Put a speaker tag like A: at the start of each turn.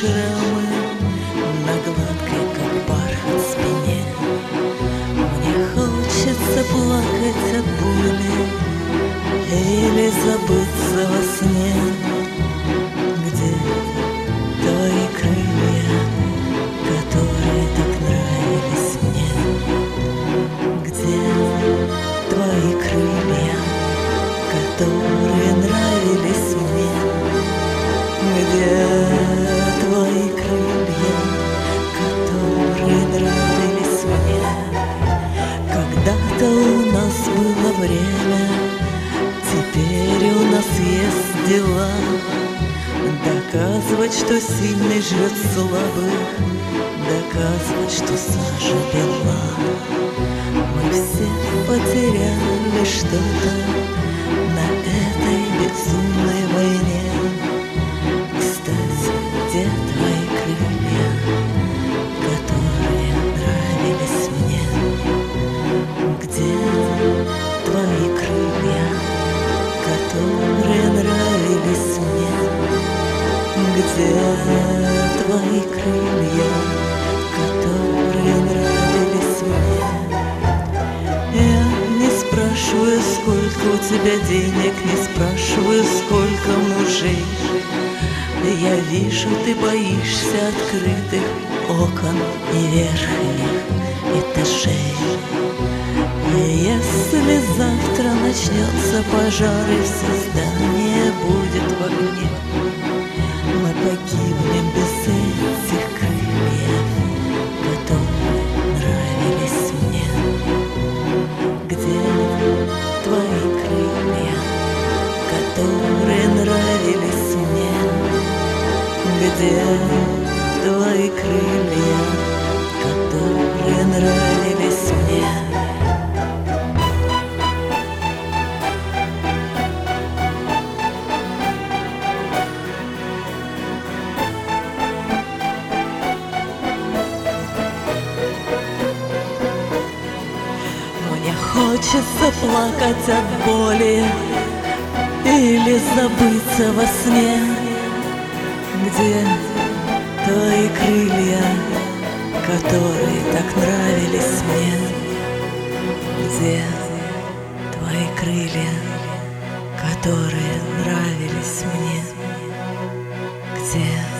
A: шрамы на гладкой, как бархат, спине. Мне хочется плакать от боли или забыться во сне. Где твои крылья, которые так нравились мне? Где твои крылья, которые нравились мне? Где твои крылья, которые нравились мне? Когда-то у нас было время, теперь у нас есть дела. Доказывать, что сильный жрет слабых, доказывать, что Саша бела. Мы все потеряли что-то на этой безумной войне. Кстати, где твои крылья, которые нравились мне? Где твои крылья, которые нравились мне? Где твои крылья, которые нравились мне? Я не спрашиваю, сколько у тебя денег, не спрашиваю, сколько мужей. Я вижу, ты боишься открытых окон и верхних этажей. И если завтра начнется пожар и все здание будет в огне, мы погибнем без этих крыльев, которые нравились мне. Где твои крылья, которые нравились мне? Где твои крылья, которые нравились мне? Мне хочется плакать от боли или забыться во сне. Где твои крылья, которые так нравились мне? Где твои крылья, которые нравились мне? Где?